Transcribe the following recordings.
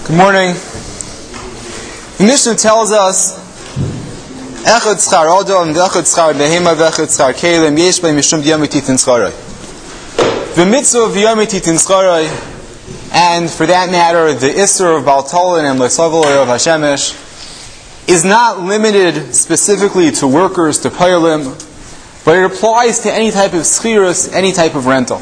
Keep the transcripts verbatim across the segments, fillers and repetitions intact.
Good morning. The Mishnah tells us Echad Tzchar Odom, Echad Tzchar Behema, Echad Tzchar Kelim, Yesh B'Hem Mishum B'Yom Titin Tzcharai. The mitzvah of B'Yom Titin Tzcharai, and for that matter, the Isser of Baltolin and L'Savol of Hashemesh, is not limited specifically to workers, to Payalim, but it applies to any type of schirus, any type of rental.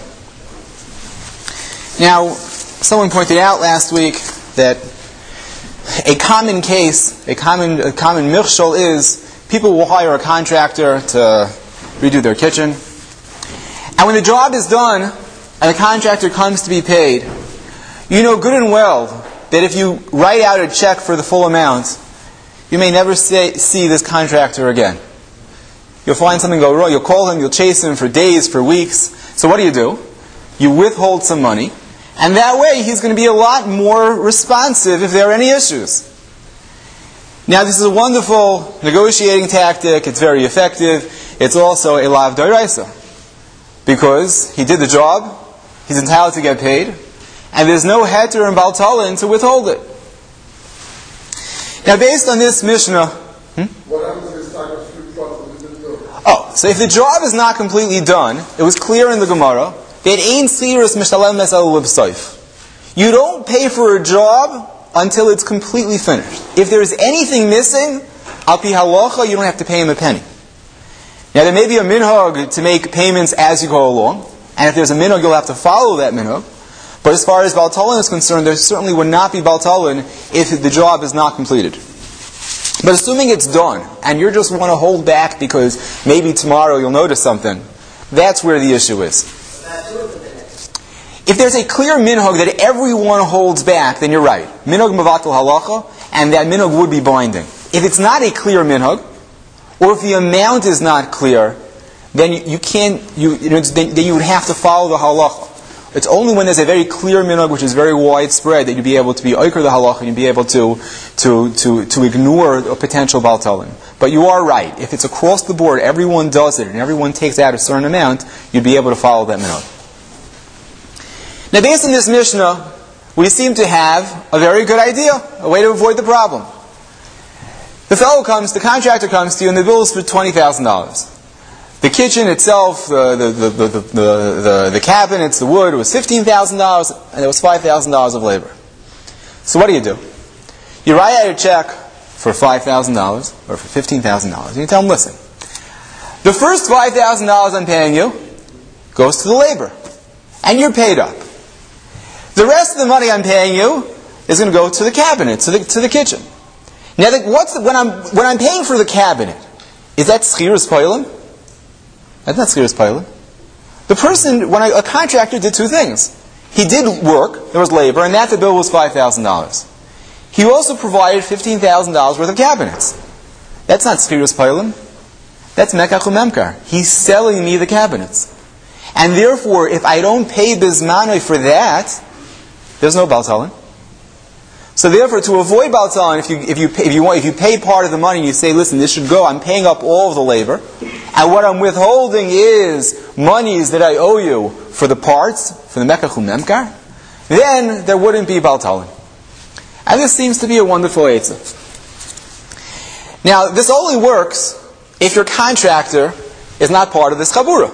Now, someone pointed out last week that a common case, a common a common mirshal is people will hire a contractor to redo their kitchen. And when the job is done and the contractor comes to be paid, you know good and well that if you write out a check for the full amount, you may never say, see this contractor again. You'll find something go wrong, you'll call him, you'll chase him for days, for weeks. So what do you do? You withhold some money. And that way, he's going to be a lot more responsive if there are any issues. Now, this is a wonderful negotiating tactic. It's very effective. It's also a lav d'oraisa. Because he did the job, he's entitled to get paid, and there's no heter in Baltalin to withhold it. Now, based on this Mishnah... Hmm? What happens if it's time to do? Oh, so if the job is not completely done, it was clear in the Gemara, that ain't serious mishalem mesal libsoif. You don't pay for a job until it's completely finished. If there is anything missing, al pi halacha, you don't have to pay him a penny. Now there may be a minhag to make payments as you go along, and if there's a minhag, you'll have to follow that minhag. But as far as Baltalin is concerned, there certainly would not be Baltalin if the job is not completed. But assuming it's done, and you just want to hold back because maybe tomorrow you'll notice something, that's where the issue is. If there's a clear minhag that everyone holds back, then you're right. Minhag mevatel halacha, and that minhag would be binding. If it's not a clear minhag, or if the amount is not clear, then you, you can't. You, you know, then, then you would have to follow the halacha. It's only when there's a very clear minhag, which is very widespread, that you'd be able to be oiker the halacha, and you'd be able to to to to ignore a potential baltalin. But you are right. If it's across the board, everyone does it, and everyone takes out a certain amount, you'd be able to follow that minhag. Now, based on this Mishnah, we seem to have a very good idea, a way to avoid the problem. The fellow comes, the contractor comes to you, and the bill is for twenty thousand dollars. The kitchen itself, the the the the the, the, the cabinets, the wood, it was fifteen thousand dollars, and there was five thousand dollars of labor. So what do you do? You write out a check for five thousand dollars, or for fifteen thousand dollars, and you tell them, listen, the first five thousand dollars I'm paying you goes to the labor, and you're paid up. The rest of the money I'm paying you is going to go to the cabinet, to the to the kitchen. Now, the, what's the, when I'm when I'm paying for the cabinet, is that schirus paylim? That's not schirus paylim. The person, when I, a contractor did two things. He did work, there was labor, and that the bill was five thousand dollars. He also provided fifteen thousand dollars worth of cabinets. That's not schirus paylim. That's mekach umemkar. He's selling me the cabinets. And therefore, if I don't pay bizmanoi for that, there's no baltalin. So therefore, to avoid baltalin, if you if you pay, if you want if you pay part of the money and you say, listen, this should go, I'm paying up all of the labor, and what I'm withholding is monies that I owe you for the parts, for the mekach umemkar, then there wouldn't be baltalin. And this seems to be a wonderful eitzah. Now, this only works if your contractor is not part of this chabura.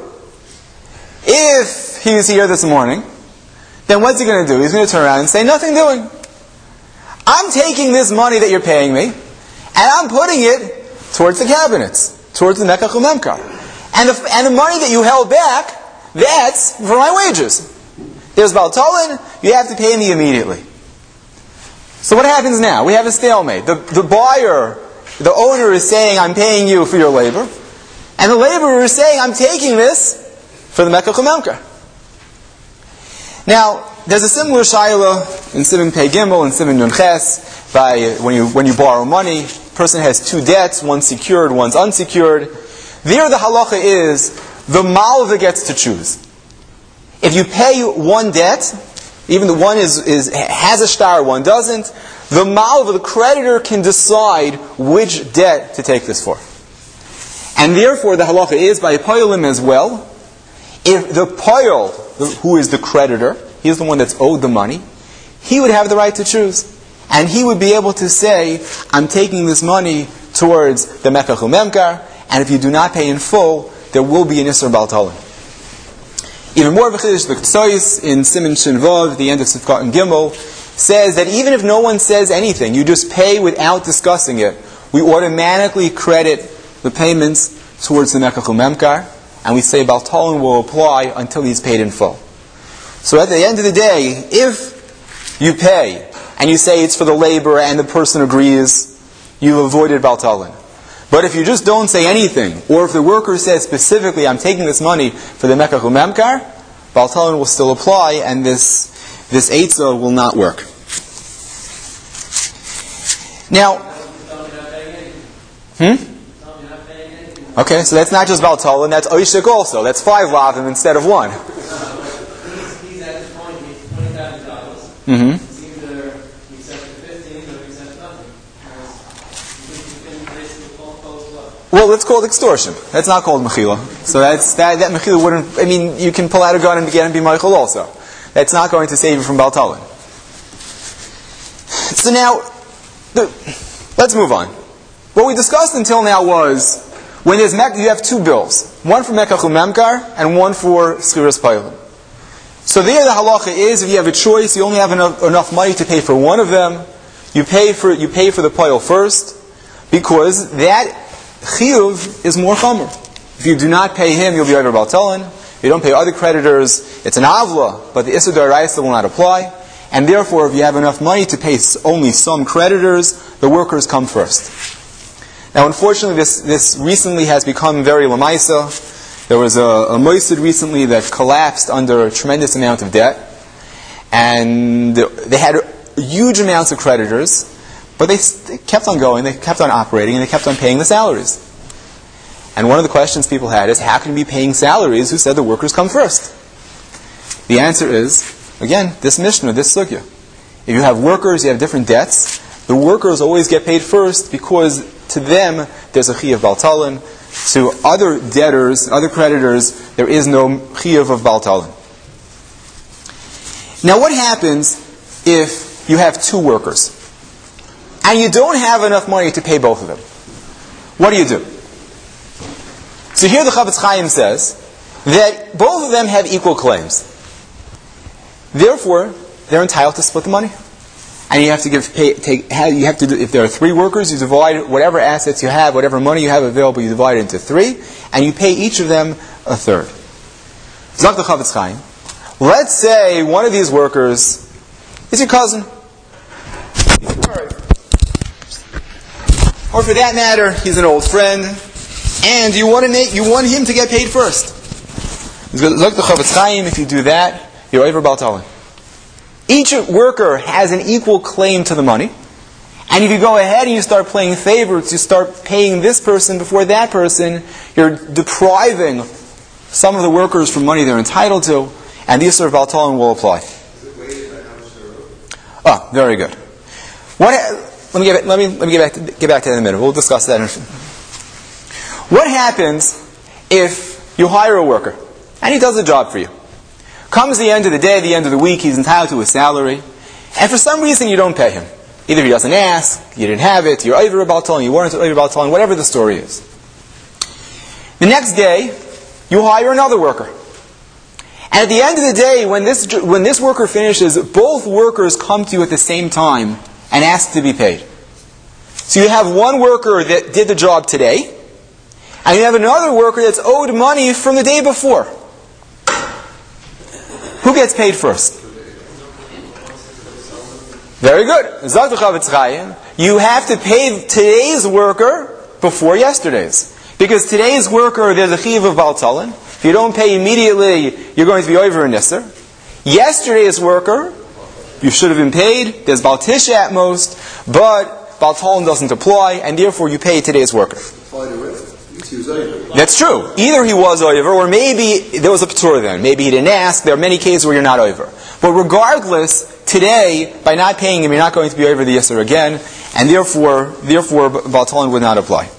If he was here this morning, then what's he going to do? He's going to turn around and say, nothing doing. I'm taking this money that you're paying me, and I'm putting it towards the cabinets, towards the mekach umemkar. And the, and the money that you held back, that's for my wages. There's baltalin, you have to pay me immediately. So what happens now? We have a stalemate. The, the buyer, the owner is saying, I'm paying you for your labor, and the laborer is saying, I'm taking this for the mekach umemkar. Now, there's a similar shayla in Siman Pei Gimel and Siman Nun Ches, by when you when you borrow money, person has two debts, one's secured, one's unsecured. There, the halacha is the malva gets to choose. If you pay one debt, even the one is, is has a shtar, one doesn't, the malva, the creditor, can decide which debt to take this for. And therefore, the halacha is by poyalim as well. If the poyal, who is the creditor, he is the one that's owed the money, he would have the right to choose. and he would be able to say, I'm taking this money towards the Mekach Umemkar, and if you do not pay in full, there will be an Isser Baltalin. Even more of a Chiddush, the Ktsois in Siman Shin Vav, the end of Sifkat and Gimel, says that even if no one says anything, you just pay without discussing it, we automatically credit the payments towards the Mekach Umemkar, and we say Baltalin will apply until he's paid in full. So at the end of the day, if you pay, and you say it's for the labor and the person agrees, you've avoided Baltalin. But if you just don't say anything, or if the worker says specifically, I'm taking this money for the Mekach Umemkar, Baltalin will still apply, and this this Eitzah will not work. Now, hmm? Okay, so that's not just Baltalin, that's Oishik also. That's five Lavim instead of one. He's at the point, he's twenty thousand dollars. Mm-hmm. It's either he accepts the fifteen or he accepts nothing. Well, it's called extortion. That's not called Mechila. So that's, that, that Mechila wouldn't, I mean, you can pull out a gun and begin and be Michael also. That's not going to save you from Baltalin. So now, the, let's move on. What we discussed until now was, when there's Mek, you have two bills. One for Mekach Umemkar and one for Schiras Paylim. So there the halacha is, if you have a choice, you only have enough, enough money to pay for one of them, you pay for, you pay for the Payil first, because that Chiyuv is more Chomer. If you do not pay him, you'll be over Baltalin. If you don't pay other creditors, it's an Avla, but the Issur D'Oraisa will not apply. And therefore, if you have enough money to pay only some creditors, the workers come first. Now, unfortunately, this, this recently has become very lamaisa. There was a, a moisid recently that collapsed under a tremendous amount of debt. And they had huge amounts of creditors, but they, they kept on going, they kept on operating, and they kept on paying the salaries. And one of the questions people had is, how can you be paying salaries who said the workers come first? The answer is, again, this Mishnah, this Sugya. If you have workers, you have different debts, the workers always get paid first because to them there's a Chiyav Baltalin. To other debtors, other creditors, there is no Chiyav of Baltalin. Now what happens if you have two workers and you don't have enough money to pay both of them? What do you do? So here the Chavetz Chaim says that both of them have equal claims. Therefore, they're entitled to split the money. And you have to give, pay, take, you have to do, if there are three workers, you divide whatever assets you have, whatever money you have available, you divide it into three, and you pay each of them a third. Zok the Chavetz Chaim. Let's say one of these workers is your cousin. Or for that matter, he's an old friend, and you want to make, you want him to get paid first. Zok the Chavetz Chaim, if you do that, you're over Baltalin. Each worker has an equal claim to the money. And if you go ahead and you start playing favorites, you start paying this person before that person, you're depriving some of the workers from money they're entitled to, and the Issur of Baltalin will apply. Oh, very good. What, let me get let me let me get back to, get back to that in a minute. We'll discuss that in a minute. What happens if you hire a worker and he does a job for you? Comes the end of the day, the end of the week, he's entitled to a salary, and for some reason you don't pay him. Either he doesn't ask, you didn't have it, you're over Baltalin, you weren't over Baltalin, whatever the story is. The next day, you hire another worker. And at the end of the day, when this when this worker finishes, both workers come to you at the same time and ask to be paid. So you have one worker that did the job today, and you have another worker that's owed money from the day before. Who gets paid first? Very good. Zok the Chavetz Chaim. You have to pay today's worker before yesterday's. Because today's worker, there's a Chiyav of Baltalin. If you don't pay immediately, you're going to be over in Issur. Yesterday's worker, you should have been paid. There's Baltisha at most, but Baltalin doesn't apply, and therefore you pay today's worker. That's true. Either he was over, or maybe there was a P'tur then. Maybe he didn't ask. There are many cases where you're not over. But regardless, today, by not paying him, you're not going to be over the Issur again, and therefore, therefore, Baltalin would not apply.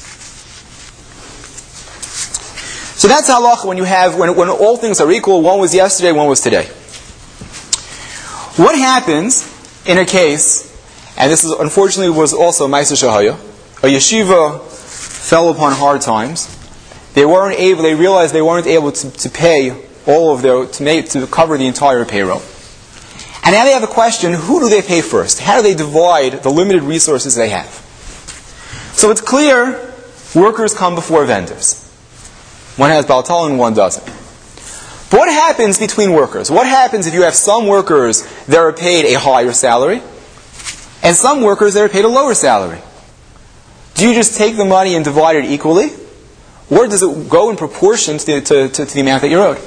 So that's halacha when you have, when, when all things are equal, one was yesterday, one was today. What happens in a case, and this is unfortunately was also Ma'aser Shahaya. A yeshiva fell upon hard times. They weren't able. They realized they weren't able to, to pay all of their to make to cover the entire payroll. And now they have a question: who do they pay first? How do they divide the limited resources they have? So it's clear workers come before vendors. One has Baltal and one doesn't. But what happens between workers? What happens if you have some workers that are paid a higher salary and some workers that are paid a lower salary? Do you just take the money and divide it equally? Or does it go in proportion to the, to, to, to the amount that you're owed?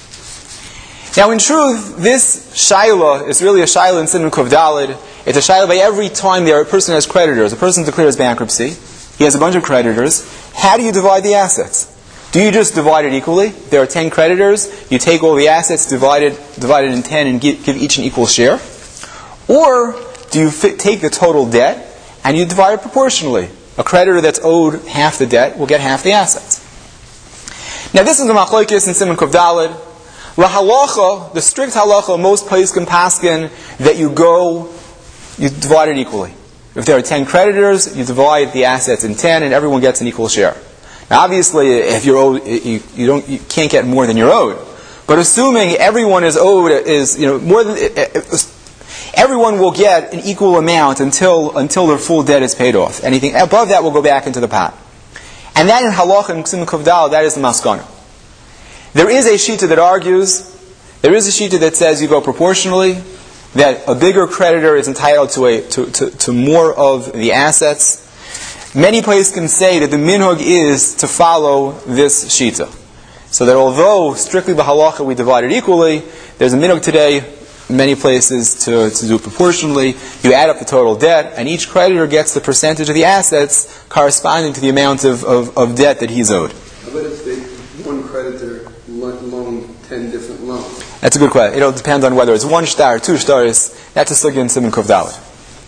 Now, in truth, this shaila is really a shaila in Siman Kuf Daled. It's a shaila by every time there a person has creditors. A person declares bankruptcy. He has a bunch of creditors. How do you divide the assets? Do you just divide it equally? There are ten creditors. You take all the assets, divide it, divide it in ten, and give, give each an equal share. Or do you fit, take the total debt and you divide it proportionally? A creditor that's owed half the debt will get half the assets. Now, this is the machlokes in Siman Kuf Daled. La halacha, the strict halacha, most places can paskin that you go, you divide it equally. If there are ten creditors, you divide the assets in ten, and everyone gets an equal share. Now, obviously, if you're owed, you, you don't, you can't get more than you're owed. But assuming everyone is owed is, you know, more than everyone will get an equal amount until until their full debt is paid off. Anything above that will go back into the pot. And that in halacha and Siman Kuf Daled, that is the maskana. There is a shita that argues, there is a shita that says you go proportionally, that a bigger creditor is entitled to a to, to, to more of the assets. Many places can say that the minhag is to follow this shita. So that although strictly the halacha we divide it equally, there's a minhag today, many places, to, to do it proportionally. You add up the total debt, and each creditor gets the percentage of the assets corresponding to the amount of, of, of debt that he's owed. But if they, one creditor loaned ten different loans? That's a good question. It'll depend on whether it's one star or two stars. That's a sugya in Siman Kuf Daled.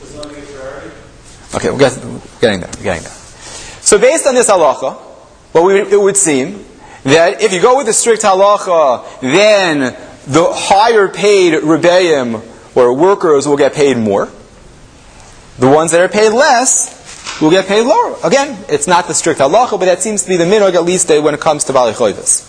Okay, we're getting there. We're getting there. So based on this halacha, well, we, it would seem that if you go with the strict halacha, then the higher paid rebbeim or workers will get paid more. The ones that are paid less will get paid lower. Again, it's not the strict halacha, but that seems to be the minhag, at least when it comes to Balei Choivos.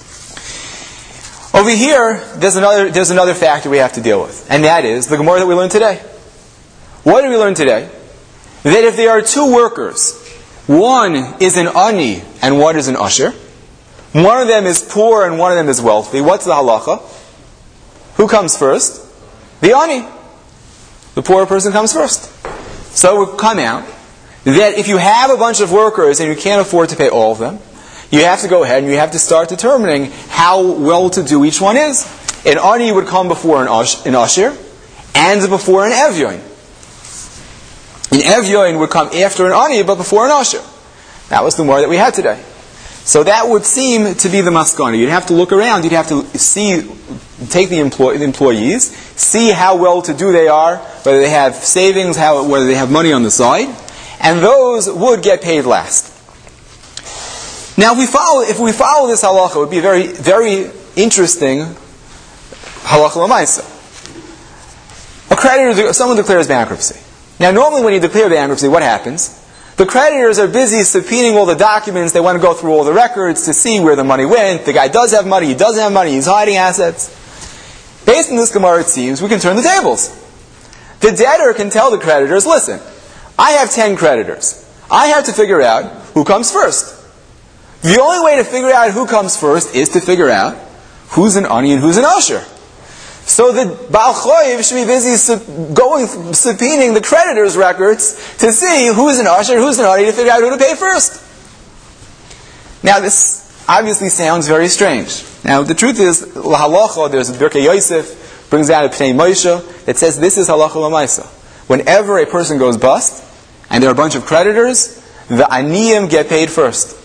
Over here, there's another there's another factor we have to deal with, and that is the Gemara that we learned today. What did we learn today? That if there are two workers, one is an ani and one is an usher, one of them is poor and one of them is wealthy, what's the halacha? Who comes first? The ani. The poor person comes first. So it would come out that if you have a bunch of workers and you can't afford to pay all of them, you have to go ahead and you have to start determining how well-to-do each one is. An ani would come before an, ush, an usher and before an evyoin. An evyoin would come after an ani but before an usher. That was the more that we had today. So that would seem to be the maskana. You'd have to look around. You'd have to see, take the, employ, the employees, see how well-to-do they are, whether they have savings, how, whether they have money on the side, and those would get paid last. Now, if we follow, if we follow this halacha, it would be very, very interesting halacha l'maisa. A creditor, someone declares bankruptcy. Now, normally when you declare bankruptcy, what happens? The creditors are busy subpoenaing all the documents. They want to go through all the records to see where the money went. The guy does have money. He doesn't have money. He's hiding assets. Based on this Gemara, it seems, we can turn the tables. The debtor can tell the creditors, listen, I have ten creditors. I have to figure out who comes first. The only way to figure out who comes first is to figure out who's an ani and who's an usher. So the Baal Choiv should be busy sub- going, subpoenaing the creditors' records to see who's an usher, who's an ani, to figure out who to pay first. Now this obviously sounds very strange. Now the truth is, halacha, there's a Birkei Yosef, brings out a Pnei Moshe, that says this is halacha l'maisa. Whenever a person goes bust, and there are a bunch of creditors, the aniyim get paid first.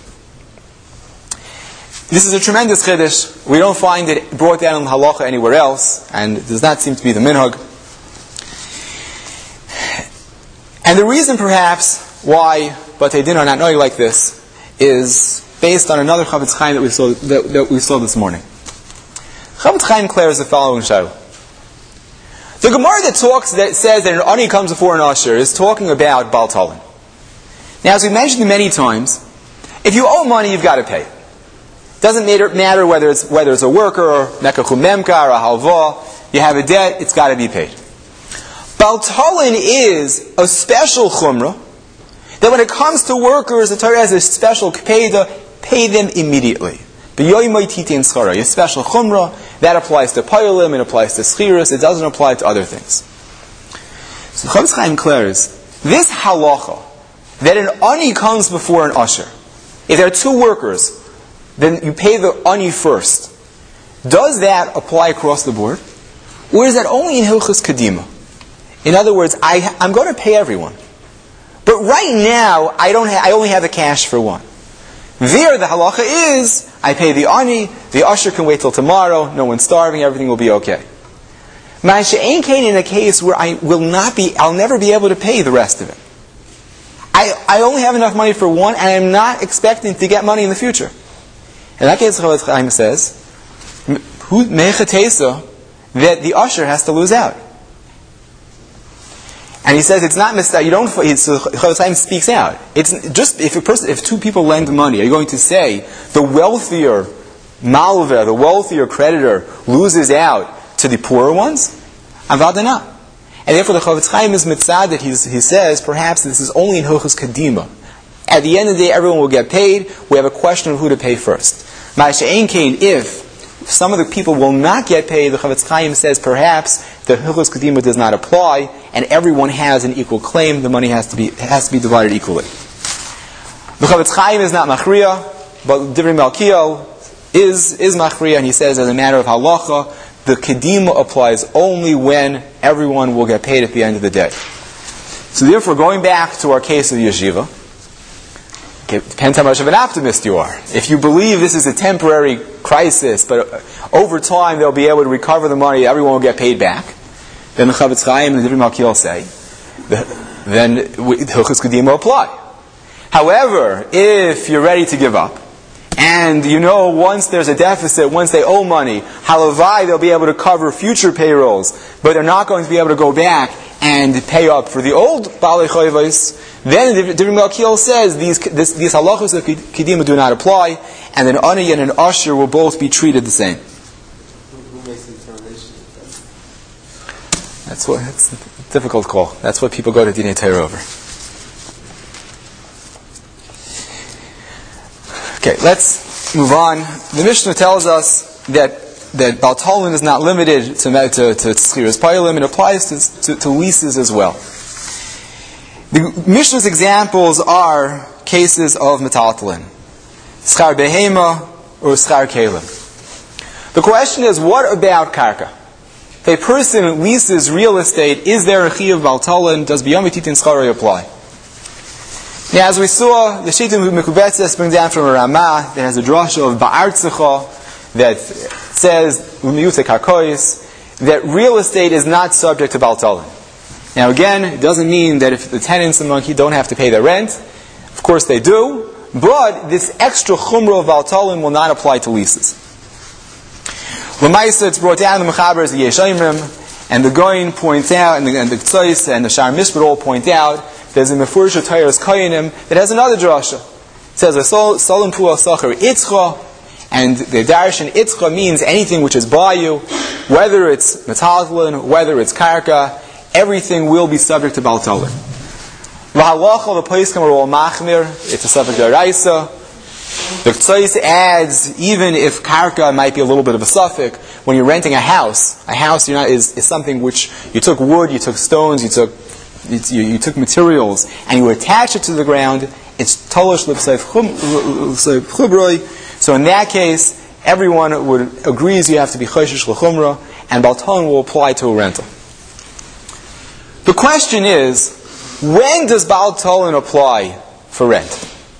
This is a tremendous chiddush. We don't find it brought down in halacha anywhere else, and it does not seem to be the minhag. And the reason, perhaps, why Batei Din are not knowing like this is based on another Chavetz Chaim that we saw that, that we saw this morning. Chavetz Chaim declares the following shayla: The Gemara that talks that says that an ani comes before an usher is talking about Baal Talin. Now, as we mentioned many times, if you owe money, you've got to pay. Doesn't matter, matter whether it's whether it's a worker or mekachu memka or a halva. You have a debt; it's got to be paid. Baal Talin is a special chumrah that when it comes to workers, the Torah has a special kpeda, pay them immediately. A special chumrah that applies to payolim, it applies to schiras, it doesn't apply to other things. So Chofetz Chaim declares this halacha that an ani comes before an usher. If there are two workers, then you pay the ani first. Does that apply across the board, or is that only in Hilchos Kedima? In other words, I, I'm going to pay everyone, but right now I don't. Ha- I only have the cash for one. There, the halacha is, I pay the ani, the usher can wait till tomorrow, no one's starving, everything will be okay. Ma'aseh ein kain in a case where I will not be, I'll never be able to pay the rest of it. I, I only have enough money for one, and I'm not expecting to get money in the future. In that case, Chofetz Chaim says, mechatesa, that the usher has to lose out. And he says it's not mistake. You don't. So Chofetz Chaim speaks out. It's just if a person, if two people lend money, are you going to say the wealthier malveh, the wealthier creditor, loses out to the poorer ones? Avada not. And therefore, the Chofetz Chaim is mitzad that he says perhaps this is only in Hilchos Kedima. At the end of the day, everyone will get paid. We have a question of who to pay first. Ma'aseh ein kain, if some of the people will not get paid, the Chofetz Chaim says perhaps the Hilchos Kedima does not apply, and everyone has an equal claim. The money has to be has to be divided equally. The Chofetz Chaim is not machriya, but Divrei Malkiel is is machriya, and he says as a matter of halacha, the Kedima applies only when everyone will get paid at the end of the day. So therefore, going back to our case of the yeshiva, it depends how much of an optimist you are. If you believe this is a temporary crisis, but over time they'll be able to recover the money, everyone will get paid back, then the Chofetz Chaim and the Divrei Malkiel say, then Hilchos Kedima apply. However, if you're ready to give up, and you know once there's a deficit, once they owe money, halavai, they'll be able to cover future payrolls, but they're not going to be able to go back and pay up for the old Baalei Chayvos, then the Divrei Malkiel says these this, these halachos of Kedima do not apply, and then ani and an usher will both be treated the same. Who makes the determination? That's what it's a difficult call. That's what people go to Dinei Torah over. Okay, let's move on. The Mishnah tells us that that Baal Talin is not limited to to, to Schiras Payolim, it applies to, to, to leases as well. The Mishnah's examples are cases of metaltalin, schar behema or schar kelim. The question is, what about karka? If a person leases real estate, is there a chiyuv Baal Talin? Does biyom v'titin scharo apply? Now, as we saw, the Shittim Mekubetzes brings down from a Ramah that has a drasha of Ba'artzecha that says Umiyute Karkois that real estate is not subject to Baal Talin. Now again, it doesn't mean that if the tenants among you don't have to pay their rent. Of course they do, but this extra chumrah of Baal Talin will not apply to leases. L'maisa, it's brought down in the Mechaber as the Yesh Omrim, and the Goyin points out, and the, and the Tzos and the Shar Mishpat all point out, there's a Mefurish Tayras Koyanim that has another drasha. It says, Solim Pu'al Sachar Itzcha, and the Darshan Itzcha means anything which is by you, whether it's metaltalin, whether it's karka, everything will be subject to Baal Talin. V'halacha, the Poskim are all machmir, it's a subject of Raisa. The Tzos adds, even if karka might be a little bit of a suffix, when you're renting a house, a house you're not, is, is something which you took wood, you took stones, you took you, you took materials, and you attach it to the ground, it's tolosh l'pseif chubroi. So in that case, everyone would agrees you have to be choshesh l'chumra, and Baal Talin will apply to a rental. The question is, when does Baal Talin apply for rent?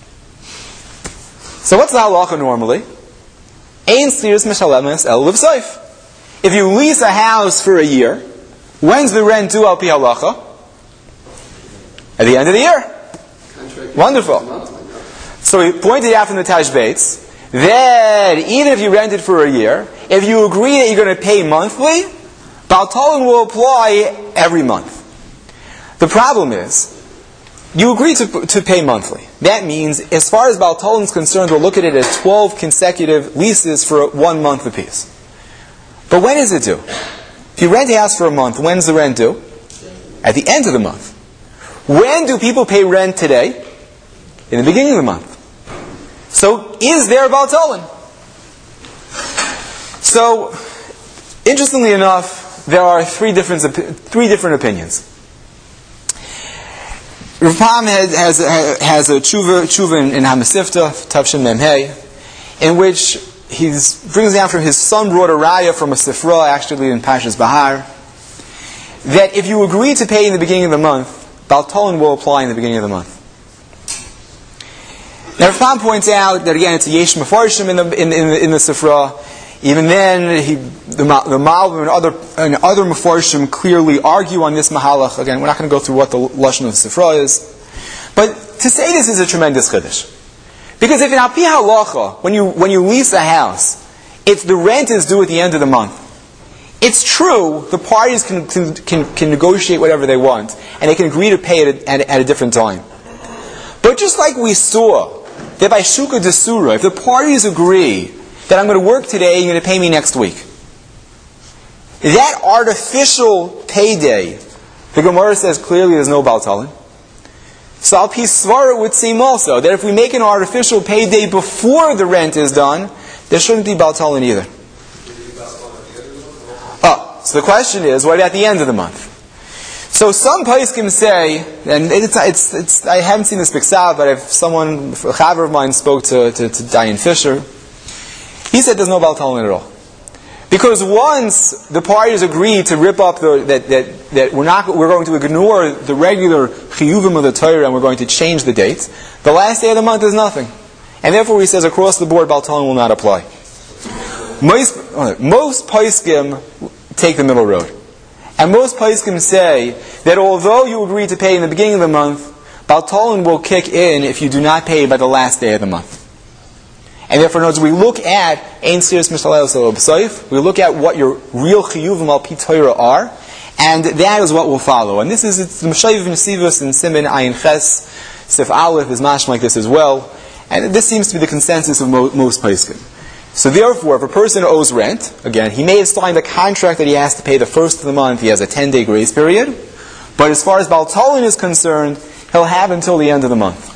So what's the halacha normally? Ein sliras meshalemes el l'pseif. If you lease a house for a year, when's the rent due al pi halacha? At the end of the year. Contract Wonderful. So he pointed out from the Tashbates that even if you rented for a year, if you agree that you're going to pay monthly, Baltalin will apply every month. The problem is, you agree to, to pay monthly. That means, as far as Baltalin is concerned, we'll look at it as twelve consecutive leases for one month apiece. But when is it due? If you rent a house for a month, when's the rent due? At the end of the month. When do people pay rent today? In the beginning of the month. So, is there Baltalin? So, interestingly enough, there are three different, three different opinions. Rav Pam has, has, has a tshuva, tshuva in, in Hamasifta, Tavshin Memhei, in which he brings down from his son brought a raya from a sifra, actually in Pashas Bahar, that if you agree to pay in the beginning of the month, Baltalin will apply in the beginning of the month. Now Rav Pam points out that again it's a yesh mefarshim in the in, in, in the sifra. Even then, he, the, the Malbim and other, and other Mefarshim clearly argue on this Mahalach. Again, we're not going to go through what the Lashon of the Sifra is. But to say this is a tremendous Chiddush. Because if in Al Pi Halacha, when you, when you lease a house, if the rent is due at the end of the month, it's true, the parties can, can, can, can negotiate whatever they want, and they can agree to pay it at, at, at a different time. But just like we saw, that by Shuka Desura, if the parties agree that I'm going to work today and you're going to pay me next week, that artificial payday, the Gemara says clearly there's no Baltalin. So Al Pi Svara would seem also that if we make an artificial payday before the rent is done, there shouldn't be Baltalin either. Oh, so the question is, what about the end of the month? So some poskim say, and it's, it's, it's, I haven't seen this b'ksav, but if someone, a chaver of mine spoke to, to, to Diane Fisher, he said there's no Baltalin at all. Because once the parties agree to rip up the, that, that, that we're not, we're going to ignore the regular chiyuvim of the Torah and we're going to change the dates, the last day of the month is nothing. And therefore he says across the board Baltalin will not apply. Most, most poskim take the middle road. And most poskim say that although you agree to pay in the beginning of the month, Baltalin will kick in if you do not pay by the last day of the month. And therefore, notice we look at Ein Siris Mishalel Selo B'Soif, we look at what your real Chiyuvim Al Pi Torah are, and that is what will follow. And this is it's the Meshayiv Nesivus and Siman Ayin Ches, Sif Aleph is mashma like this as well. And this seems to be the consensus of mo- most poskim. So therefore, if a person owes rent, again, he may have signed a contract that he has to pay the first of the month, he has a ten-day grace period, but as far as Baltalin is concerned, he'll have until the end of the month.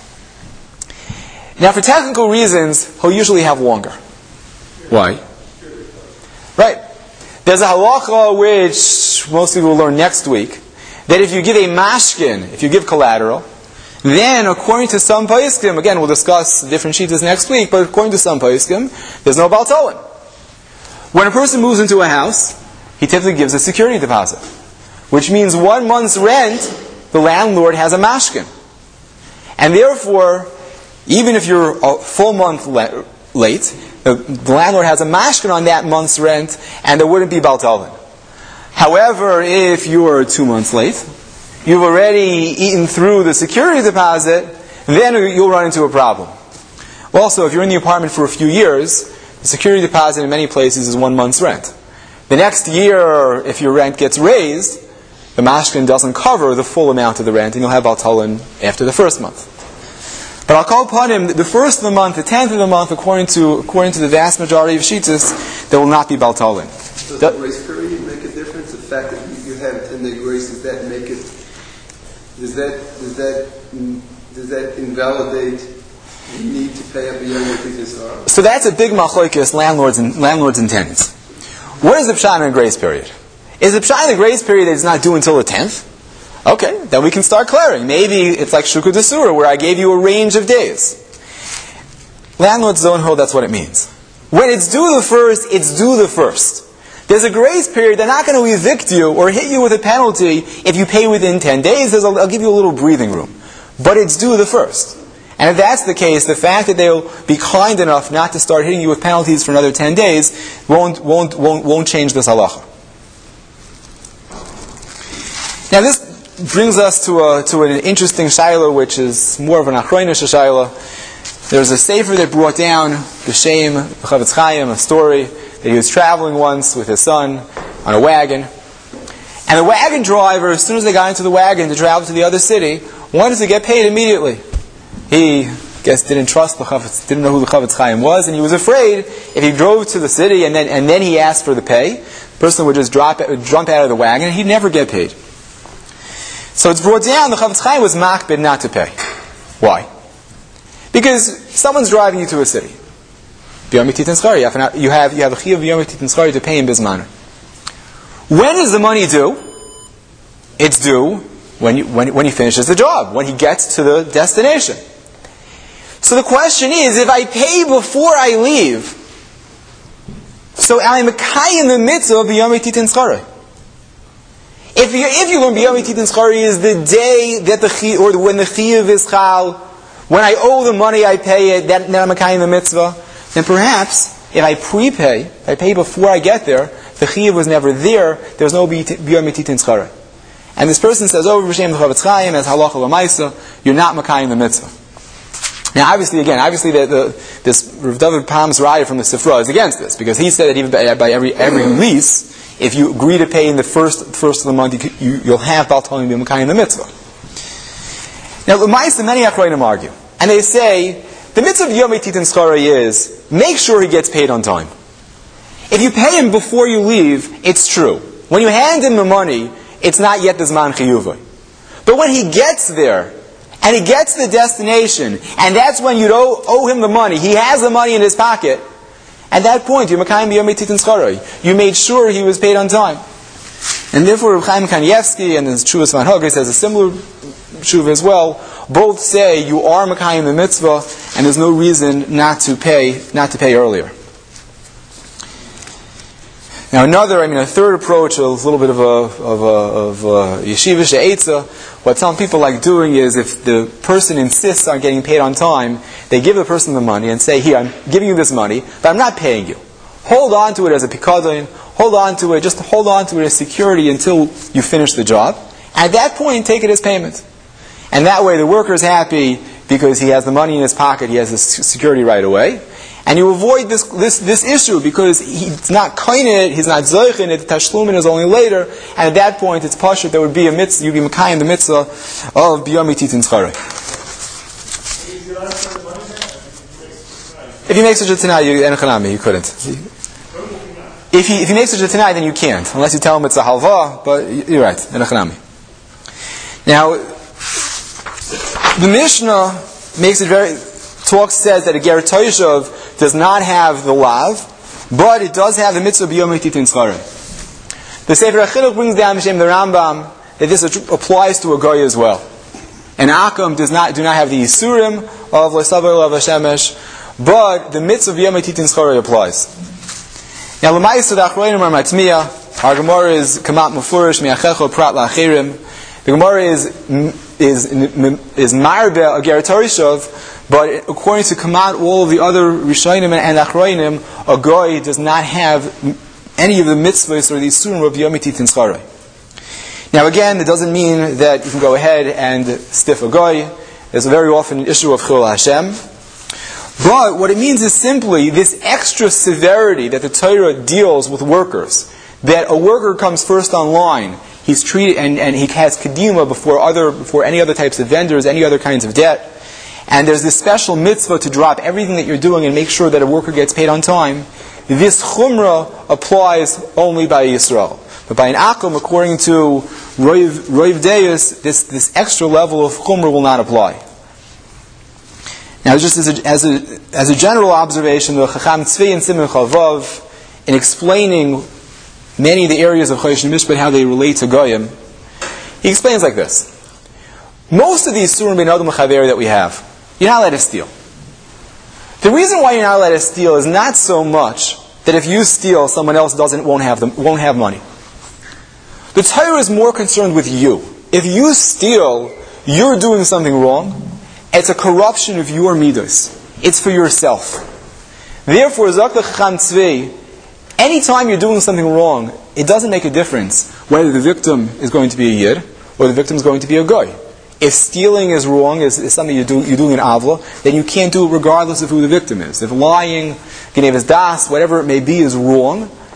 Now, for technical reasons, he'll usually have longer. Why? Right. There's a halacha which most people will learn next week, that if you give a mashkin, if you give collateral, then according to some poskim, again we'll discuss different sheets next week, but according to some poskim, there's no Baltalin. When a person moves into a house, he typically gives a security deposit, which means one month's rent, the landlord has a mashkin. And therefore, even if you're a full month le- late, the, the landlord has a mashkin on that month's rent, and there wouldn't be Baltalin. However, if you're two months late, you've already eaten through the security deposit, then you'll run into a problem. Also, if you're in the apartment for a few years, the security deposit in many places is one month's rent. The next year, if your rent gets raised, the mashkin doesn't cover the full amount of the rent, and you'll have Baltalin after the first month. But I'll call upon him, the first of the month, the tenth of the month, according to according to the vast majority of Shitas, there will not be Baltalin. Does the grace period make a difference? The fact that you, you have ten-day grace, does that make it, does that, does that, does that invalidate the need to pay up beyond what these are? So that's a big machlokes, landlords and, landlords and tenants. What is the pshat in a grace period? Is the pshat in the grace period that it's not due until the tenth? Okay, then we can start clearing. Maybe it's like Shukah Desura, where I gave you a range of days. Landlords don't hold that's what it means. When it's due the first, it's due the first. There's a grace period. They're not going to evict you or hit you with a penalty if you pay within ten days. There's a, I'll give you a little breathing room. But it's due the first. And if that's the case, the fact that they'll be kind enough not to start hitting you with penalties for another ten days won't, won't, won't, won't change this halacha. Now this brings us to a, to an interesting shaila, which is more of an achronish shaila. There's a sefer that brought down B'Shem Chavetz Chaim, a story that he was traveling once with his son on a wagon, And the wagon driver, as soon as they got into the wagon to travel to the other city, wanted to get paid immediately. He, I guess, didn't trust the Chavetz, didn't know who the Chavetz Chaim was, and he was afraid if he drove to the city and then and then he asked for the pay, the person would just drop would jump out of the wagon and he'd never get paid. So it's brought down, the Chavetz Chaim was makbid not to pay. Why? Because someone's driving you to a city. You have you have you have a chiyuv b'yom titin schari to pay in bismaner. When is the money due? It's due when you, when when he finishes the job, when he gets to the destination. So the question is, if I pay before I leave, so I'm mekayim the mitzvah b'yom titin schari. If you if you learn b'yom titin schari is the day that the chiyuv, or when the chiyuv is chal, when I owe the money I pay it, that, that I'm mekayim the mitzvah. Then perhaps, if I prepay, if I pay before I get there, the chiyuv was never there, there's no biyom titin schara. And this person says, oh, b'shem the Chavetz Chaim, as halacha l'maisa, you're not makayim the mitzvah. Now obviously, again, obviously the, the, this Rav David Palm's raya from the Sifra is against this, because he said that even by, by every every lease, if you agree to pay in the first first of the month, you, you, you'll have Baal Talmud be makayim the mitzvah. Now, l'maisa, many achronim argue, and they say, the mitzvah of Yom Titin Schara is, make sure he gets paid on time. If you pay him before you leave, it's true. When you hand him the money, it's not yet the Zman Chiyuvah. But when he gets there, and he gets to the destination, and that's when you owe, owe him the money, he has the money in his pocket, at that point, you're Makayim Yom Titin Schara. You made sure he was paid on time. And therefore, Reb Chaim Kanievsky and his Shuvas Van Hogris has a similar Shuv as well. Both say you are Makayim the mitzvah, and there's no reason not to pay, not to pay earlier. Now another, I mean a third approach, a little bit of a of a, of a yeshiva she'etza. What some people like doing is, if the person insists on getting paid on time, they give the person the money and say, "Here, I'm giving you this money, but I'm not paying you. Hold on to it as a pikadon. Hold on to it, just hold on to it as security until you finish the job. At that point, take it as payment." And that way the worker is happy because he has the money in his pocket, he has the security right away. And you avoid this this, this issue because he's not kainit, he's not zoichin, the tashlumin is only later, and at that point it's pashut, there would be a mitzvah, you'd be makayim the mitzvah of biyom titin schara. If he makes such a tanai, you, you couldn't. If he, if he makes such a tanai, then you can't, unless you tell him it's a halva, but you're right, now, the Mishnah makes it very, talks, says that a Ger Toishav does not have the lav, but it does have the mitzvah b'yom titin schara. The Sefer HaChinuch brings down Mishem the Rambam that this applies to a goy as well. And Akam does not do not have the Yisurim of L'savar of Hashemesh, but the mitzvah b'yom titin schara applies. Now l'mayis d'achroinim are matmiya. Our Gemara is kamat mufurish mi'achecho prat la'achirim. The Gemara is is is marbe a Ger Toishav, but according to Kamat, all of the other Rishonim and Achroinim, a goy does not have any of the mitzvahs or the isurim of Yom Titin Schara. Now again, it doesn't mean that you can go ahead and stiff a goy. There's a very often an issue of Chil Hashem. But what it means is simply this extra severity that the Torah deals with workers. That a worker comes first online, he's treated and, and he has kedima before other before any other types of vendors, any other kinds of debt. And there's this special mitzvah to drop everything that you're doing and make sure that a worker gets paid on time. This chumrah applies only by Yisrael. But by an akum, according to Roiv, Roiv Deus, this, this extra level of chumrah will not apply. Now, just as a, as a, as a general observation, the Chacham Tzvi and Siman Chavav, in explaining many of the areas of Chodesh Mishpat, how they relate to Goyim, he explains like this. Most of these Surim Ben Adam Chaver that we have, you're not allowed to steal. The reason why you're not allowed to steal is not so much that if you steal, someone else doesn't won't have them won't have money. The Torah is more concerned with you. If you steal, you're doing something wrong. It's a corruption of your midos. It's for yourself. Therefore, Zok the Chacham Tzvi, anytime you're doing something wrong, it doesn't make a difference whether the victim is going to be a yid or the victim is going to be a goy. If stealing is wrong, is, is something you do, you're doing an avla, then you can't do it regardless of who the victim is. If lying, genevas das, whatever it may be, is wrong,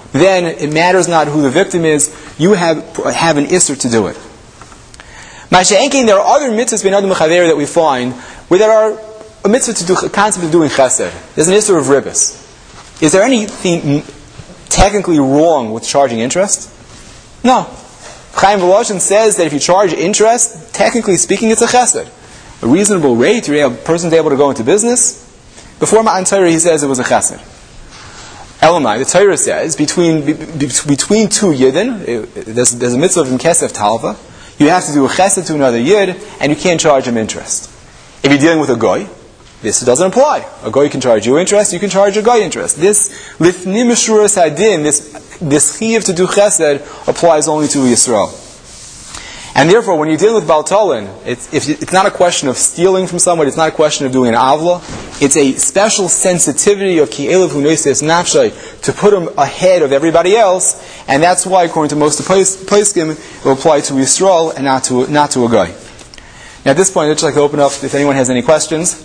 then it matters not who the victim is. You have have an isser to do it. Masha'enkein, there are other mitzvahs ben adam mechaver that we find where there are a mitzvah to do a concept of doing chesed. There's an isser of ribbis. Is there anything technically wrong with charging interest? No. Chaim Voloshin says that if you charge interest, technically speaking, it's a chesed. A reasonable rate, a person's able to go into business. Before Ma'an Torah, he says it was a chesed. Elamai, the Torah says, between be, between two yidden, there's, there's a mitzvah of kesef talva, you have to do a chesed to another yid, and you can't charge him interest. If you're dealing with a goy, this doesn't apply. A goy can charge you interest, you can charge a goy interest. This lifnim shuras hadin, this this chiyuv to do chesed applies only to Yisrael. And therefore, when you're dealing with Baltolin, it's, if, it's not a question of stealing from somebody, it's not a question of doing an avla. It's a special sensitivity of ki elav hu noises nafshay to put him ahead of everybody else, and that's why, according to most of Poskim, it will apply to Yisrael and not to not to a guy. Now, at this point, I'd just like to open up if anyone has any questions.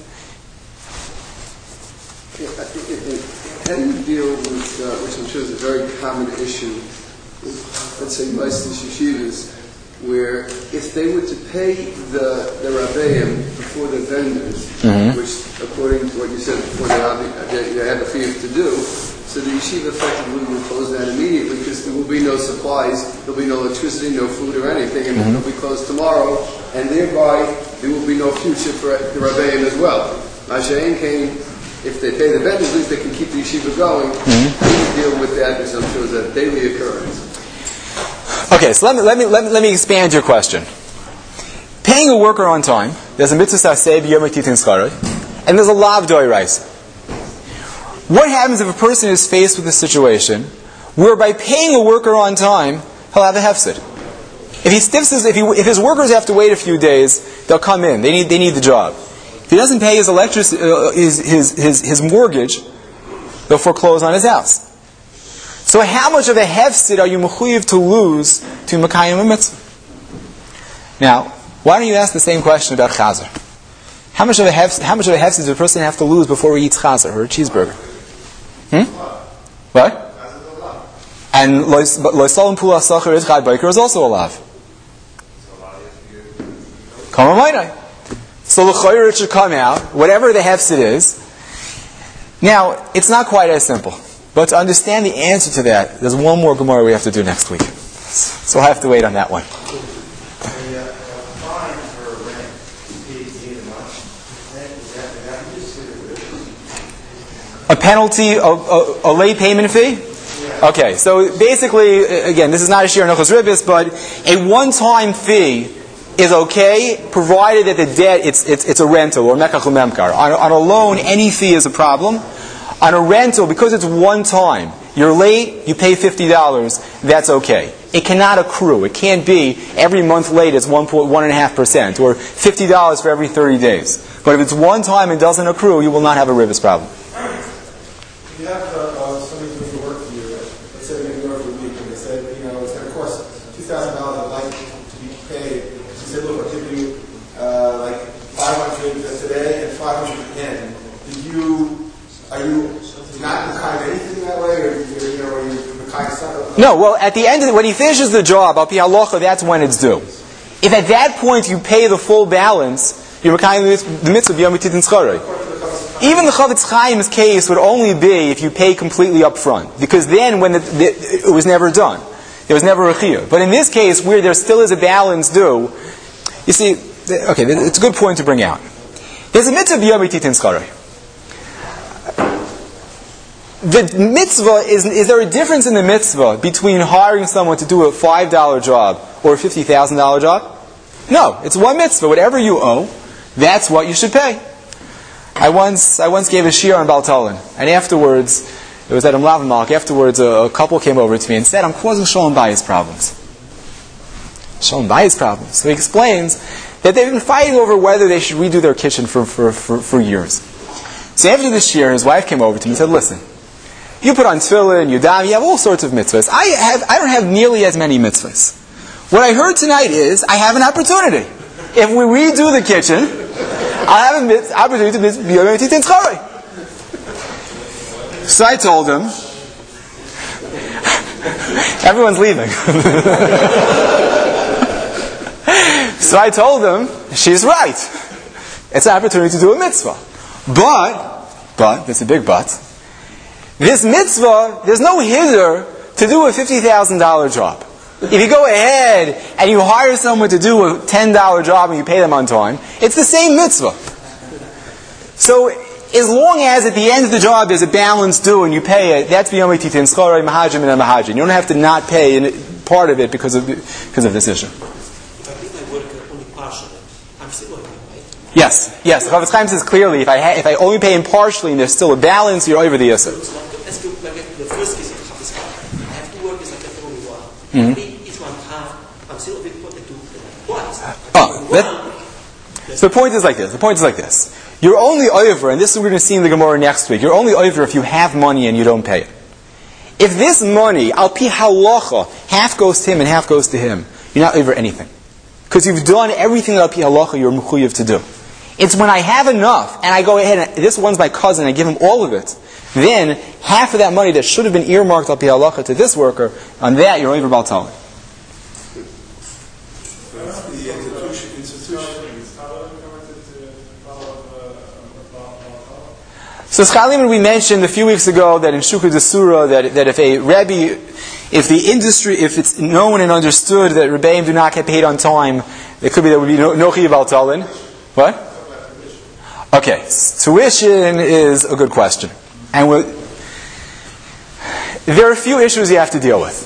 How do you deal with, uh, which I'm sure is a very common issue, with, let's say, most yeshivas, where if they were to pay the the rabbeim before the vendors, mm-hmm. which, according to what you said before, they, they have a fee to do, so the yeshiva effectively will close down immediately because there will be no supplies, there will be no electricity, no food or anything, and mm-hmm. it will be closed tomorrow, and thereby there will be no future for the rabbeim as well. Masha'en came, if they pay the vendors, at least they can keep the yeshiva going. Mm-hmm. How do you deal with that? Because I'm sure it's a daily occurrence. Okay, so let me, let me let me let me expand your question. Paying a worker on time, there's a mitzvah saseh b'yom ha'titin schara, and there's a lav doiraisa. What happens if a person is faced with a situation where by paying a worker on time, he'll have a hefsid? If he stiffs his, if, he, if his workers have to wait a few days, they'll come in. They need they need the job. If he doesn't pay his electricity, uh, his, his his his mortgage, they'll foreclose on his house. So how much of a hefsid are you mechuyev to lose to Makayim a mitzvah? Now, why don't you ask the same question about chazer? How much of a hefsid, how much of a hefsid does a person have to lose before he eats chazer or a cheeseburger? Hmm? What? And loisalim pula sachar is chad biker is also a lav. Come on, so the chayyur should come out, whatever the hefsid is. Now, it's not quite as simple. But to understand the answer to that, there's one more Gemara we have to do next week. So I'll have to wait on that one. A penalty, a, a, a late payment fee? Okay, so basically, again, this is not a shir nochos ribis, but a one-time fee is okay, provided that the debt, it's, it's, it's a rental, or mekach u'memkar. On, on a loan, any fee is a problem. On a rental, because it's one time, you're late, you pay fifty dollars, that's okay. It cannot accrue. It can't be every month late it's one point one five percent or fifty dollars for every thirty days. But if it's one time and doesn't accrue, you will not have a ribis problem. If you have uh, uh, somebody doing the work for you, let's say they're doing it for a week, and they said, you know, it's going to cost two thousand dollars I'd like to be paid. She said, look, I'll give you uh, like five hundred dollars today and five hundred dollars again. Did you... Are you not kind of anything that way, or you know, are you kind of something? No. Well, at the end of the, when he finishes the job, al pi halacha, that's when it's due. If at that point you pay the full balance, you're kind of the mitzvah b'yom ha'titin schara. Even the Chavetz Chaim's case would only be if you pay completely up front, because then when the, the, it was never done, there was never a chiyuv. But in this case, where there still is a balance due, you see, okay, it's a good point to bring out. There's a mitzvah b'yom ha'titin schara. The mitzvah, is, is there a difference in the mitzvah between hiring someone to do a five dollar job or a fifty thousand dollars job? No, it's one mitzvah. Whatever you owe, that's what you should pay. I once I once gave a shiur on Baltolin, and afterwards, it was at Amlav Malk, afterwards a, a couple came over to me and said, I'm causing Shalom Bayis problems. Shalom Bayis problems. So he explains that they've been fighting over whether they should redo their kitchen for, for, for, for years. So after this shiur, his wife came over to me and said, listen, you put on tefillin, yudam, you have all sorts of mitzvahs. I have, I don't have nearly as many mitzvahs. What I heard tonight is, I have an opportunity. If we redo the kitchen, I'll have an opportunity to be B'yom ha'titin schara. So I told him, Everyone's leaving. So I told him, she's right. It's an opportunity to do a mitzvah. But, but, there's a big but, this mitzvah, there's no hither to do a fifty thousand dollars job. If you go ahead and you hire someone to do a ten dollars job and you pay them on time, it's the same mitzvah. So, as long as at the end of the job there's a balance due and you pay it, that's b'yom titin schorei mahajim and mahajim. You don't have to not pay part of it because of because of this issue. If I pay my worker only partially, I'm still working, right? Yes, yes. The Chafetz Chaim says clearly, if I ha- if I only pay him partially and there's still a balance, you're over the issue. Let's go like the first case of Chafetz Chaim. I have two workers, I get only one. Mm-hmm. Maybe each one half. I'm still a bit what they do. What? Oh, that, so the point is like this. The point is like this. You're only over, and this is what we're going to see in the Gemara next week, you're only over if you have money and you don't pay it. If this money, al pi halacha, half goes to him and half goes to him, you're not over anything. Because you've done everything that al pi halacha you're mechuyev to do. It's when I have enough, and I go ahead, and this one's my cousin, I give him all of it, then half of that money that should have been earmarked al pi halacha to this worker, on that you're over bal talin. So Schalim, we mentioned a few weeks ago that in Shukah Desura that that if a Rebbe, if the industry, if it's known and understood that Rebbeim do not get paid on time, it could be there would be no no chiyuv al talin. What? Okay, tuition is a good question, and we're, there are a few issues you have to deal with.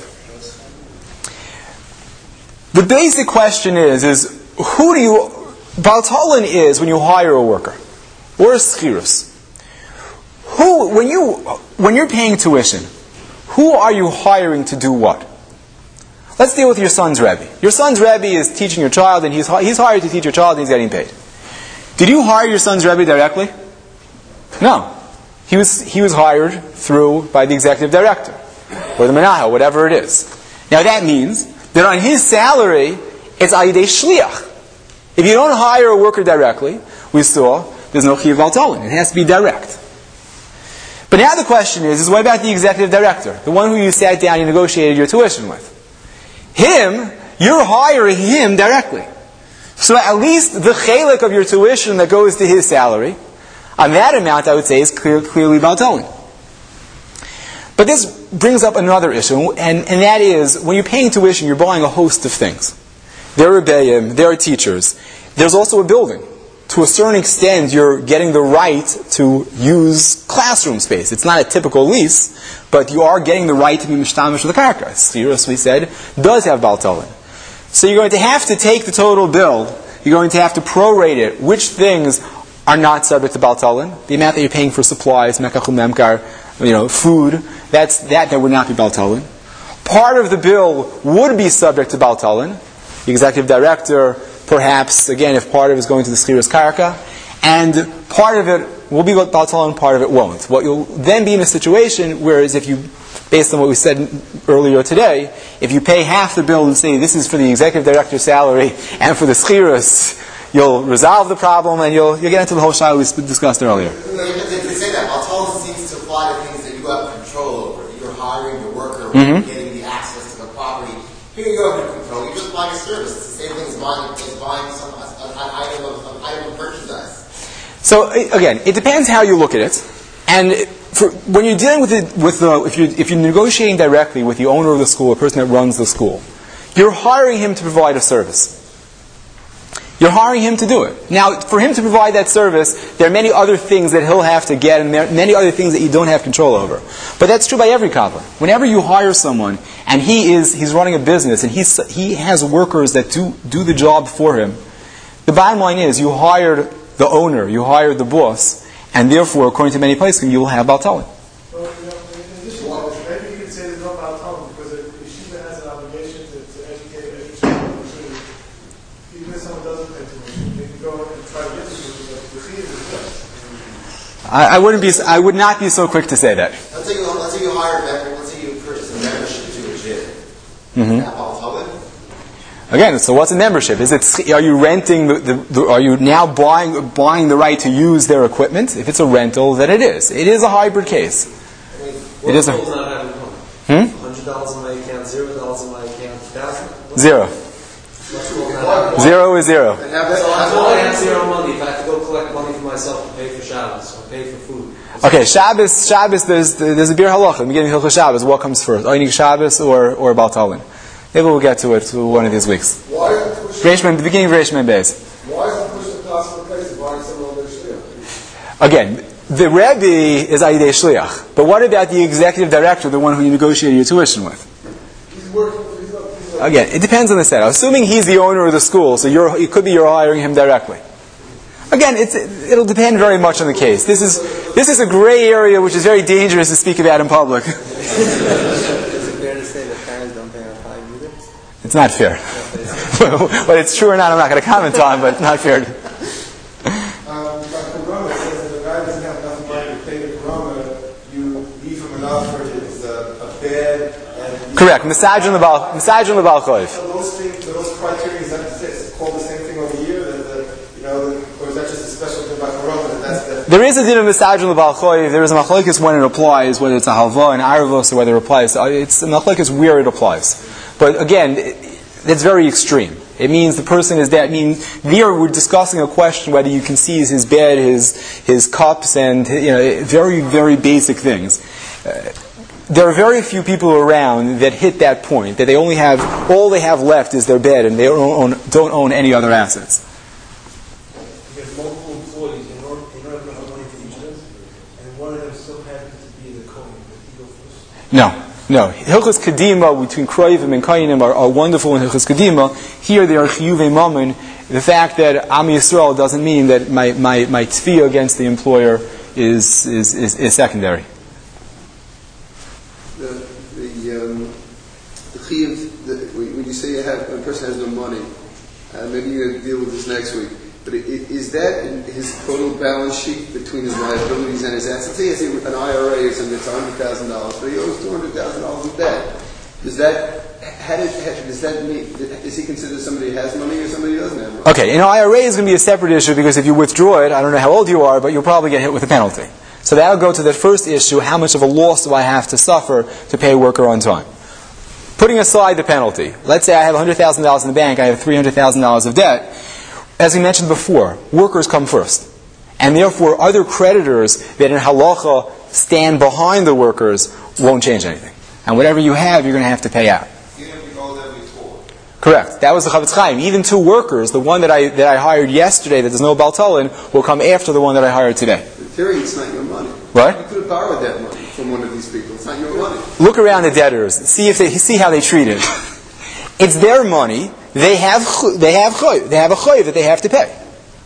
The basic question is is who do you bal talin is when you hire a worker or a schirus. Who, when you, when you're paying tuition, who are you hiring to do what? Let's deal with your son's Rebbe. Your son's Rebbe is teaching your child, and he's he's hired to teach your child, and he's getting paid. Did you hire your son's Rebbe directly? No. He was he was hired through by the executive director, or the menahel, whatever it is. Now that means that on his salary, it's al yidei shliach. If you don't hire a worker directly, we saw there's no chiyuv al talin. It has to be direct. But now the question is, is what about the executive director? The one who you sat down and negotiated your tuition with. Him, you're hiring him directly. So at least the chelik of your tuition that goes to his salary, on that amount I would say is clear, clearly bal talin. But this brings up another issue, and, and that is, when you're paying tuition, you're buying a host of things. There are rebbeim, there are teachers. There's also a building. To a certain extent, you're getting the right to use classroom space. It's not a typical lease, but you are getting the right to be mishtamish with the karka. Schirus, we said, does have bal talin. So you're going to have to take the total bill. You're going to have to prorate it. Which things are not subject to bal talin? The amount that you're paying for supplies, mekach memkar, you know, food. That's that that would not be bal talin. Part of the bill would be subject to bal talin. The executive director. Perhaps, again, if part of it is going to the schirus karka, and part of it will be bal talin, part of it won't. What you'll then be in a situation, whereas if you, based on what we said earlier today, if you pay half the bill and say this is for the executive director's salary and for the schirus, you'll resolve the problem and you'll you'll get into the whole shayla we discussed earlier. They say that bal talin seems to apply to things that you have control over. You're hiring your worker, mm-hmm. getting the access to the property. Here you have no control. You're just buying a service. It's the same thing as buying, as buying some, an item of, an item of merchandise. So again, it depends how you look at it. And for, when you're dealing with it, with the, if you're if you're negotiating directly with the owner of the school, a person that runs the school, you're hiring him to provide a service. You're hiring him to do it. Now, for him to provide that service, there are many other things that he'll have to get, and there are many other things that you don't have control over. But that's true by every cobbler. Whenever you hire someone, and he is he's running a business, and he's, he has workers that do, do the job for him, the bottom line is you hired the owner, you hired the boss, and therefore, according to many places, you will have bal talin. Well, you know, in addition to this, maybe you could say there's no bal talin because the yeshiva has an obligation to, to educate every student. Even if someone doesn't pay tuition, they can go and try to get tuition, but the fee is good. I, I wouldn't be. I would not be so quick to say that. Let's say you, let's say you hire a member. Let's say you purchase a membership to a gym. Mm-hmm. Is that bal talin? Again, so what's a membership? Is it? Are you renting? The, the, the, are you now buying buying the right to use their equipment? If it's a rental, then it is. It is a hybrid case. I mean, it is a. Not having one. Hmm? one hundred dollars in my account, zero dollars in my account, thousand? Zero. Zero is zero. So I have zero money. If I have to go collect money for myself to pay for Shabbos or pay for food. Okay, Shabbos, Shabbos, there's, there's a bir halacha. In the beginning of Hilchos Shabbos, what comes first? Einig Shabbos or, or Baal Talin? Maybe we'll get to it one of these weeks. Why is it pushing? The beginning of Reish Mem Beis. Why is it pushing the class for place and buying some other shliach? Again, the Rebbe is Ayidei Shliach. But what about the executive director, the one who you negotiated your tuition with? He's working. He's not, he's not Again, it depends on the setup. Assuming he's the owner of the school, so you're, it could be you're hiring him directly. Again, it's, it'll depend very much on the case. This is this is a gray area which is very dangerous to speak about in public. Is it fair to say that parents don't pay on time either? It's not fair. Whether it's true or not, I'm not going to comment on, but it's not fair. Um, but Corona says that the guy doesn't have enough money to pay the Corona, you leave him enough for his uh, a bed and... Correct. Masaj on the Baal, Masaj on the Baal Choiv. So those things, those criteria, is that it's called the same thing over here? That the, you know, or is that just a special thing about Corona? That that's the... There is a din of Masaj on the Baal Choiv. There is a machlokes when it applies, whether it's a halva and arvos or whether it applies. It's a machlokes where it applies. But again, it's very extreme. It means the person is that. I mean, there we're discussing a question whether you can seize his bed, his his cups, and you know, very very basic things. Uh, there are very few people around that hit that point that they only have all they have left is their bed, and they don't own, don't own any other assets. You have multiple employees, in order, in order to have money for each of them, and one of them still happens to be the Kohen. Does he go first? No. No, Hilchos Kedima between Kroivim and Kainim are, are wonderful in Hilchos Kedima. Here they are Chiyuvei Mammon. The fact that Am Yisrael doesn't mean that my my my tefillah against the employer is is, is, is secondary. The the um, the chiyuv, the, when you say you have a person has no money, uh, maybe you're going to deal with this next week. But it, it, is that in his total balance sheet between his liabilities and his assets? He has an I R A or something that's one hundred thousand dollars, but he owes two hundred thousand dollars in debt. Does that, how did, how, does that mean, is he considered somebody who has money or somebody who doesn't have money? Okay, an I R A is going to be a separate issue because if you withdraw it, I don't know how old you are, but you'll probably get hit with a penalty. So that'll go to the first issue, how much of a loss do I have to suffer to pay a worker on time? Putting aside the penalty, let's say I have one hundred thousand dollars in the bank, I have three hundred thousand dollars of debt. As we mentioned before, workers come first. And therefore, other creditors that in halacha stand behind the workers won't change anything. And whatever you have, you're going to have to pay out. Even if you owe them before. Correct. That was the Chavetz Chaim. Even two workers, the one that I that I hired yesterday that there's no Baal Talin, will come after the one that I hired today. In theory, it's not your money. Right? You could have borrowed that money from one of these people. It's not your money. Look around the debtors. See if they see how they treat it. It's their money. They have they have choy, they have a choy that they have to pay.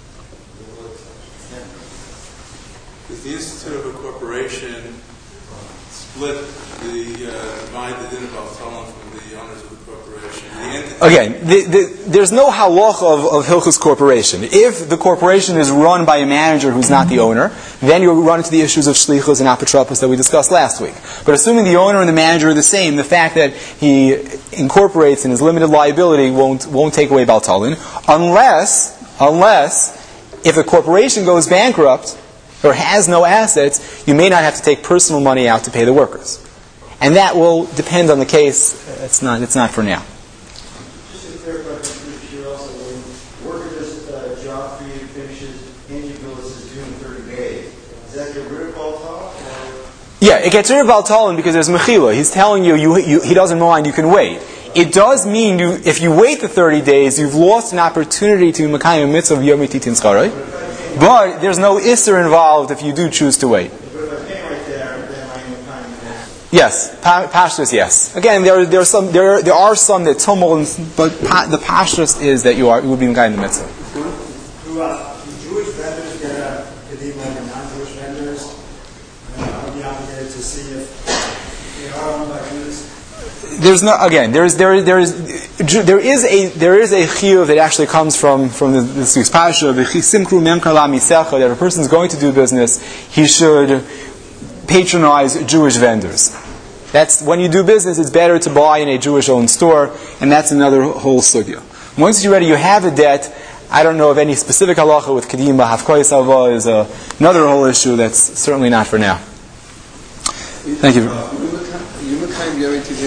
Is the Institute of a Corporation split the uh, divide the din of Baal Talin from the owners of the corporation? The entity Again, the, the, there's no halacha of, of Hilchos Corporation. If the corporation is run by a manager who's not the owner, then you run into the issues of shlichus and apotropos that we discussed last week. But assuming the owner and the manager are the same, the fact that he incorporates in his limited liability won't won't take away Baal Talin, unless unless if a corporation goes bankrupt or has no assets, you may not have to take personal money out to pay the workers, and that will depend on the case. It's not it's not for now. Just a clear question here also. When worker does a job for you, finishes, and you bill this is due in thirty days, does that get rid of Baal Talin? Yeah, it gets rid of Baal Talin because there's mechila. He's telling you, you, you he doesn't mind, you can wait. It does mean you, if you wait the thirty days, you've lost an opportunity to Makayim a mitzvah of Yom Titin Tzcharai. But there's no isser involved if you do choose to wait. But if I pay right there, then I am time. Yes, pa- pashtus, yes. Again, there there are some there are, there are some that tumble, but pa- the pashtus is that you are you would be Makayim the mitzvah. Do uh, Jewish vendors get a kedim like a non-Jewish vendors? Are we obligated to see if they are owned by Jews? There's no again. There is there there is there is a there is a chiyuv that actually comes from from the, this week's parasha. The simkru memkar la misecha, that if a person is going to do business, he should patronize Jewish vendors. That's when you do business. It's better to buy in a Jewish-owned store, and that's another whole sugya. Once you're ready, you have a debt. I don't know of any specific halacha with kedima. Hafkoy salva is a, another whole issue that's certainly not for now. Thank you.